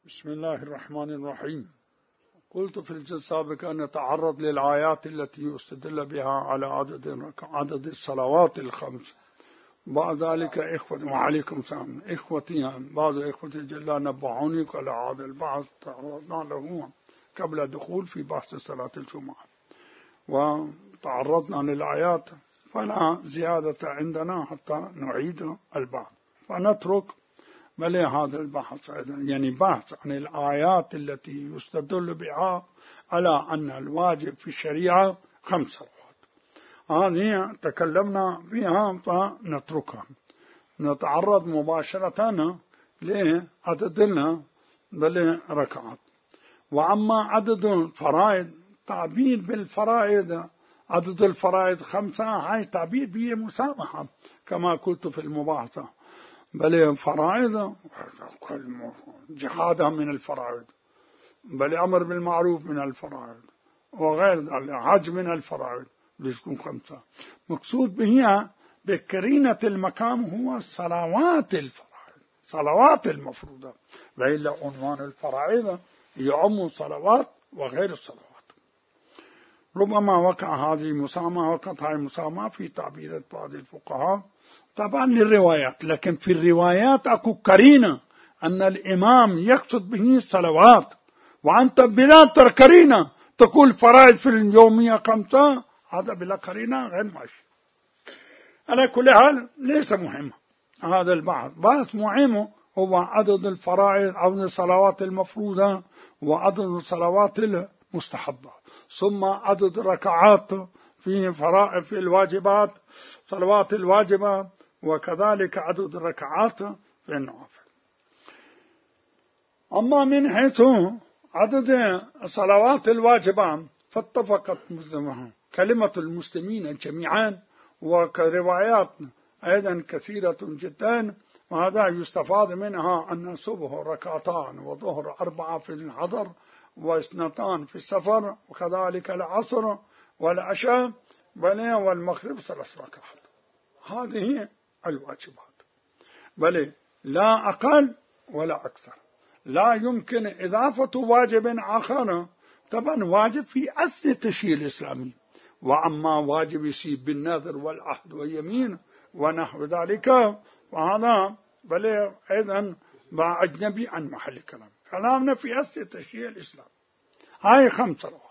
بسم الله الرحمن الرحيم. قلت في الجزء السابق أن نتعرض للآيات التي يستدل بها على عدد الصلوات الخمس. بعد ذلك وعليكم السلام إخوتي بعض إخوتي جل نبهوني على هذا البحث تعرضنا له قبل الدخول في بحث صلاة الجمعة، وتعرضنا للآيات فلا زيادة عندنا حتى نعيد البحث، فنترك بل هذا البحث يعني بحث عن الآيات التي يستدل بها على أن الواجب في الشريعة 5 صلوات. هذه تكلمنا فيها فنتركها، نتعرض مباشرة لعددنا بل ركعات. وأما عدد الفرائض، تعبير بالفرائض، عدد الفرائض 5، هاي تعبير به مسامحة كما قلت في المباحثة، بل فرائض جهادها من الفرائض، بل أمر بالمعروف من الفرائض، وغير ذلك حج من الفرائض بيكون 5. مقصود بها بكرينة المقام هو صلوات الفرائض، صلوات المفروضة، وإلا عنوان الفرائض يعم صلوات وغير الصلوات. ربما وقع هذه المسامة، وقعت هذه المسامة في تعبيرات بعض الفقهاء طبعا للروايات، لكن في الروايات أكو كرينة أن الإمام يقصد به الصلوات، وأنت بلا كرينة تقول فرائض في اليومية 5، هذا بلا كرينة غير ماشي. على كل حال ليس مهم هذا البحث، بس مهم هو عدد الفرائض، عدد الصلوات المفروضة، وعدد الصلوات المستحبة، ثم عدد الركعات في فرائض في الواجبات صلوات الواجبة، وكذلك عدد الركعات في النوافل. أما من حيث عدد صلوات الواجبة فاتفقت كلمة المسلمين جميعا، وكروايات أيضا كثيرة جدا، وهذا يستفاد منها أن الصبح 2 ركعتان، وظهر 4 في الحضر، و2 في السفر، وكذلك العصر والعشاء والمغرب 3 ركعات. هذه الواجبات، بل لا أقل ولا أكثر. لا يمكن إضافة واجب آخر، طبعا واجب في أصل التشريع الإسلامي، وأما واجب يصير بالنذر والعهد واليمين ونحو ذلك وهذا بل أيضا مع أجنبي عن محل كلام، كلامنا في أصل التشريع الإسلامي. هاي 5 صلوات.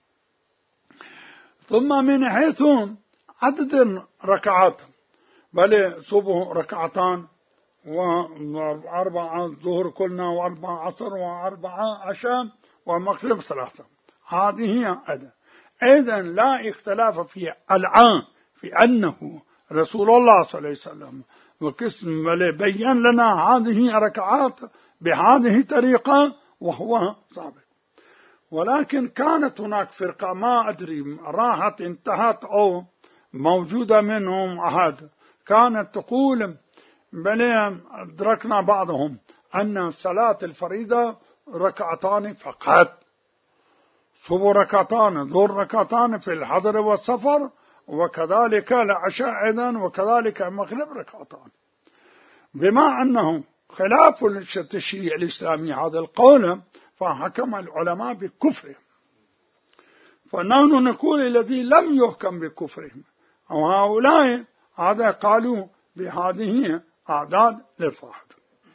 ثم من حيث عدد الركعات، بل صبح 2 ركعتان، و4 ظهر كلنا، و4 عصر، و4 عشاء، ومغرب 3. هذه أيضا لا اختلاف في الآن في أنه رسول الله صلى الله عليه وسلم وقسم بيّن لنا هذه ركعات بهذه الطريقة وهو ثابت. ولكن كانت هناك فرقة ما أدري راحت انتهت أو موجودة منهم أحد، كانت تقول بل أدركنا بعضهم أن صلاة الفريضة 2 ركعتان فقط، صبح 2 ركعتان، ظهر 2 ركعتان في الحضر والسفر، وكذلك العشاء أيضا، وكذلك المغرب 2 ركعتان، بما أنه خلاف التشريع الإسلامي هذا القول، فحكم العلماء بكفرهم. فنحن نقول الذي لم يحكم بكفرهم، وهؤلاء هذا قالوا بهذه أعداد للفرد.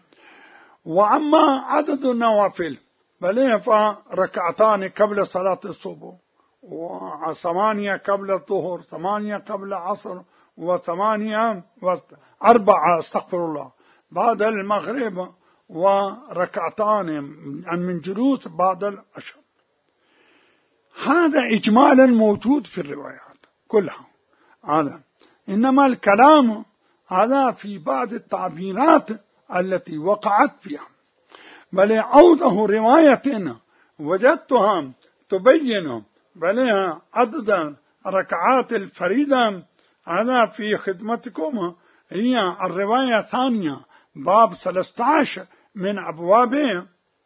وأما عدد النوافل بل 2 ركعتان قبل صلاة الصبح، و8 قبل الظهر، 8 قبل العصر، و8 و4 استغفر الله بعد المغرب، وركعتان من جلوس بعد العشاء. هذا إجمالا موجود في الروايات كلها هذا، إنما الكلام هذا في بعض التعبيرات التي وقعت فيها. بل عوده رواية وجدتها تبين بل عدد ركعات الفريضة، هذا في خدمتكم هي الرواية الثانية باب 13 من أبواب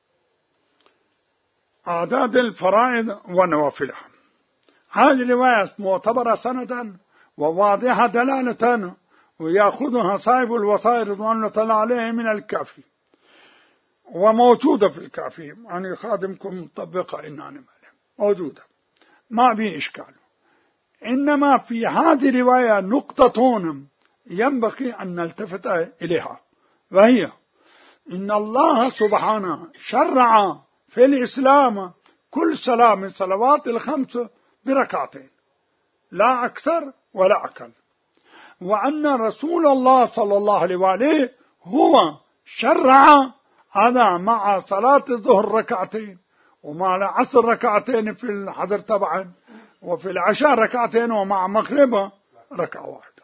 أعداد الفرائض ونوافلها. هذه الرواية معتبرة سندا وواضحة دلالة، ويأخذها صاحب الوصايا رضوان الله تعالى عليه من الكافي. وموجودة في الكافي، يعني خادمكم مطبقة إن موجودة، ما في إشكال. إنما في هذه الرواية نقطة ينبغي أن نلتفت إليها، وهي إن الله سبحانه شرع في الإسلام كل صلاة من صلوات الخمس بركعتين، لا أكثر ولا أقل، وأن رسول الله صلى الله عليه وآله هو شرع هذا مع صلاة الظهر ركعتين، ومع العصر ركعتين في الحضر طبعا، وفي العشاء ركعتين، ومع مغرب ركعة واحدة.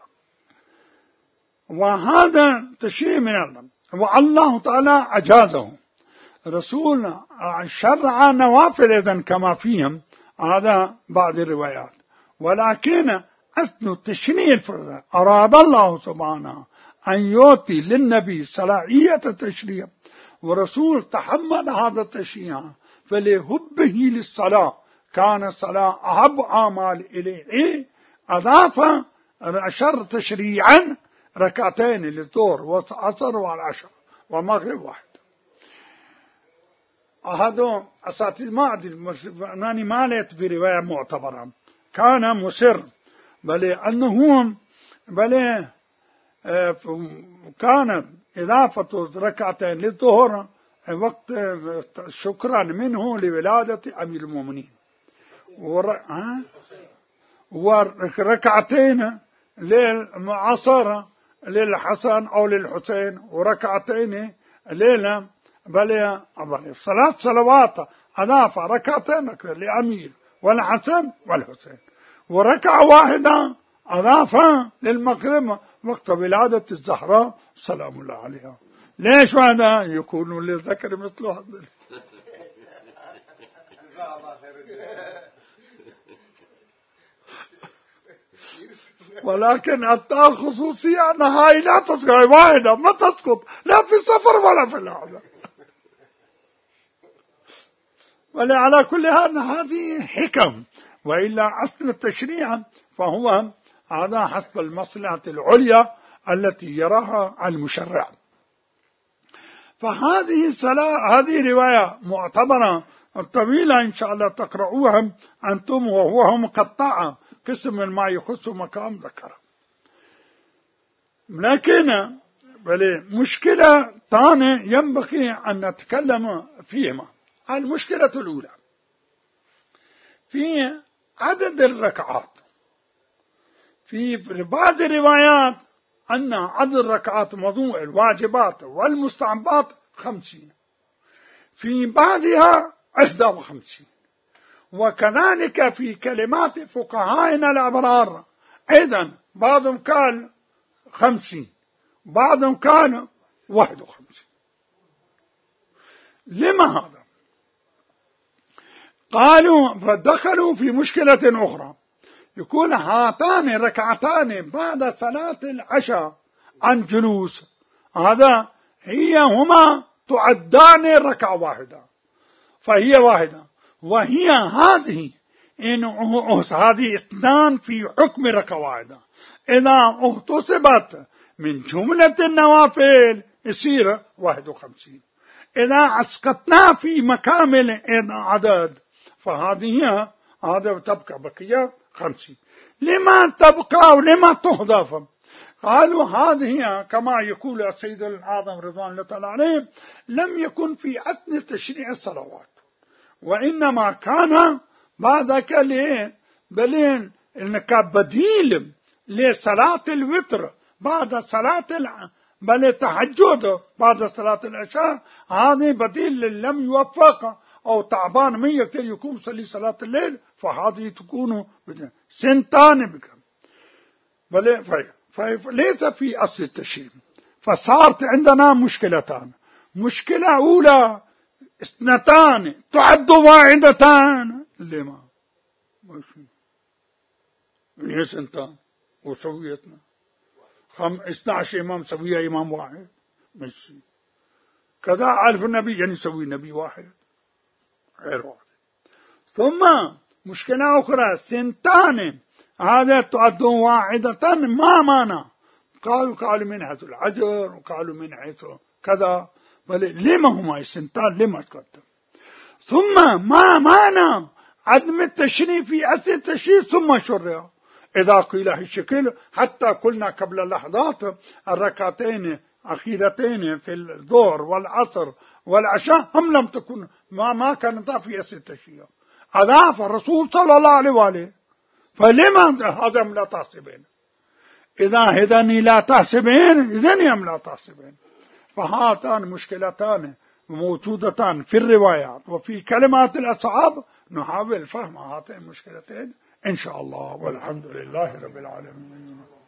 وهذا تشريع من الله، والله تعالى أجازه. رسول شرع نوافل إذن كما فيهم هذا بعض الروايات، ولكن أصل التشريع الفرض أراد الله سبحانه أن يعطي للنبي صلاحية التشريع، ورسول تحمل هذا التشريع، فلهبه للصلاة كان الصلاة أحب أعمال إليه، أضاف شر تشريعا ركعتين للظهر والعصر والعشاء ومغرب واحد. هذا أساتذة ما أدري ما لقيت برواية معتبرة، كان مصر بل أنهم بل كانت إضافة ركعتين للظهر وقت شكرا منه لولادة أمير المؤمنين، وركعتين للعصر للحسن أو للحسين، وركعتين ليلة بل ثلاث صلوات أضاف ركعتين لأمير والحسن والحسين، وركعة واحدة أضاف للمغرب وقت ولادة الزهراء سلام الله عليها. ليش هذا؟ يكون للذكر مثل هذا. ولكن التاء خصوصية أنها هاي لا تسقط واحدة، ما تسقط لا في سفر ولا في العودة. ولا على كل حال هذه حكم، وإلا أصل التشريع فهو هذا حسب المصلحة العليا التي يراها المشرع. فهذه هذه رواية معتبرة طويلة إن شاء الله تقرؤوها أنتم، وهو مقطعة قسم من ما يخص مقام ذكر. لكن مشكلة ثانية ينبغي أن نتكلم فيهما. المشكلة الأولى في عدد الركعات. في بعض الروايات أن عدد الركعات موضوع الواجبات والمستحبات 50، في بعضها 51، وكذلك في كلمات فقهائنا الأبرار أيضا بعضهم قال 50، بعضهم قال 51. لما هذا؟ قالوا فدخلوا في مشكلة أخرى، يقول هاتان ركعتان بعد صلاة العشاء عن جلوس، هذا هما تعدان ركعة واحدة، فهي واحدة، وهي هذه هذه اثنان في حكم ركعة واحدة، إذا اغتصبت من جملة النوافل يصير 51، إذا أسقطنا في مكامل عدد فهذه هذا تبقى بقية 50. لما تبقى ولما تهضف؟ قالوا هذه كما يقول السيد الأعظم رضوان الله تعالى عليه لم يكن في أثناء تشريع الصلوات، وإنما كان بعدك بلين إنك بديل لصلاة الوتر بعد صلاة بل تهجد بعد صلاة العشاء، هذه بديل لم يوفق أو تعبان من يقدر يقوم يصلي صلاة الليل، فهذه تكون سنتان بكم بل فليس في أصل التشريع. فصارت عندنا مشكلتان، مشكلة أولى اثنتان تعد واحدتان، لما ماشي هي سنتان وسويتنا 12 إمام سويها إمام واحد ماشي كذا، عارف النبي يعني يسوي نبي واحد غير واحد. ثم مشكلة أخرى سنتان هذا تعد واحدة، ما معنى؟ قالوا من حيث العجر، وقالوا من حيث كذا، بل لما هما السنتان لما تقدم؟ ثم ما معنى عدم التشريع في أصل التشريع ثم شرع؟ إذا قيل هالشكل حتى قلنا قبل لحظات الركعتين أخيرتين في الظهر والعصر والعشاء هم لم تكن ما كانت في أصل التشريع، أضاف الرسول صلى الله عليه وآله، فلما هذا لا تحسبين؟ إذا هذني لا تحسبين إذن هم لا تحسبين. فهاتان مشكلتان موجودتان في الروايات وفي كلمات الأصحاب، نحاول فهم هاتين المشكلتين إن شاء الله، والحمد لله رب العالمين.